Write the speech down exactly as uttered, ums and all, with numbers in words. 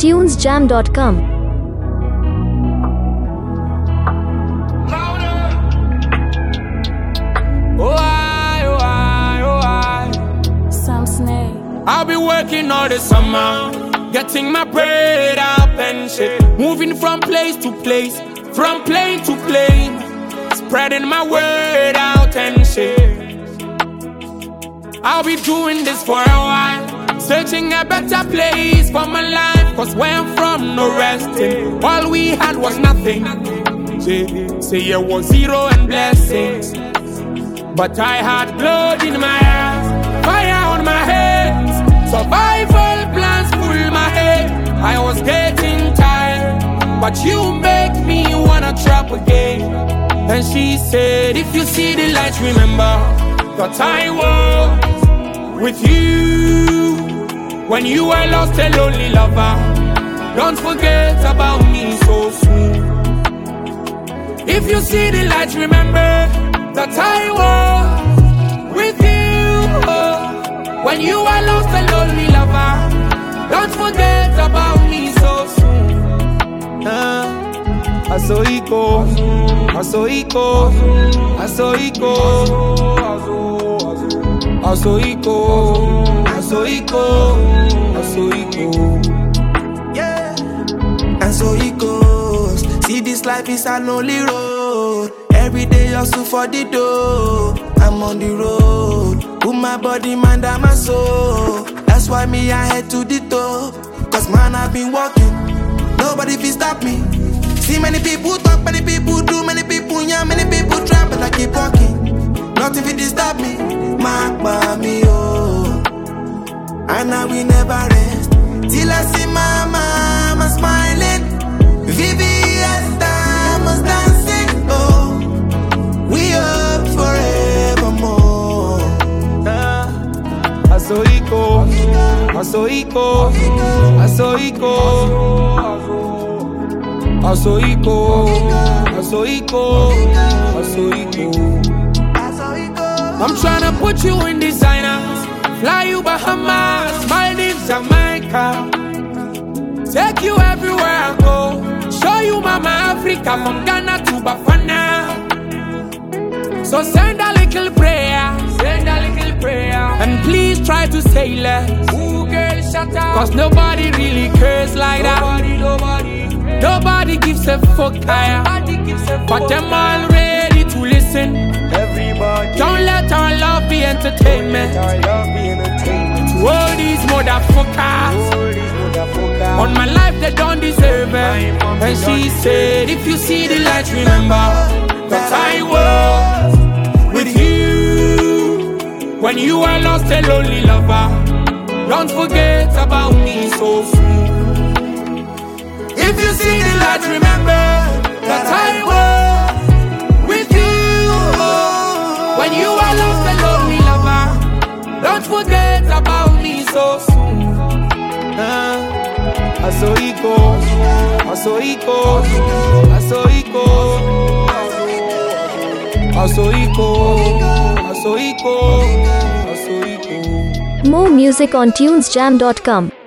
tunes jam dot com. I'll be working all the summer, getting my bread up and shit. Moving from place to place, from plane to plane, spreading my word out and shit. I'll be doing this for a while, searching a better place for my life. Cause where I'm from, no resting. All we had was nothing. Say, say it was zero and blessings. But I had blood in my eyes, fire on my hands. Survival plans full my head. I was getting tired, but you make me wanna trap again. And she said, if you see the light, remember that I was with you when you were lost a lonely lover. Don't forget about me so soon. If you see the light, remember that I was with you oh, when you were lost a lonely lover. Don't forget about me so soon. uh, Asoiko, Asoiko, Asoiko, Asoiko, Asoiko, Asoiko. Yeah, and so it goes. See, this life is a lonely road. Every day hustle for the dough. I'm on the road, put my body, mind, and my soul. That's why me I head to the top. Cause man, I've been walking, nobody can stop me. See many people talk, many people do, many people yeah, many people try, but I keep walking. Nothing can disturb me. Mark by me, oh. And I will never rest till I see my mama smiling. Vivian diamonds dancing, oh. We up forevermore. uh, Asoiko, Asoiko, Asoiko, Asoiko, Asoiko, Asoiko. I'm tryna put you in designers, fly you Bahamas, Maldives, Jamaica, take you everywhere I go, show you Mama Africa from Ghana to Bafana. So send a little prayer, send a little prayer, and please try to say less. Ooh, girl, shut up. Cause nobody really cares like nobody, that. Nobody, nobody, nobody gives a fuck higher. But them all ready to listen. Everybody. Don't let our love be entertainment. Our love be entertainment. To all these motherfuckers. All these motherfuckers. On my life they don't deserve it. And she said, if you see the light, remember that I was with you when you were lost a lonely lover. Don't forget about me so soon. If you see the light, remember that I was with you when you were lost a lonely lover. Don't forget about me so soon. uh, Asoiko, Asoiko, Asoiko, Asoiko, Asoiko, Asoiko. More music on tunes jam dot com.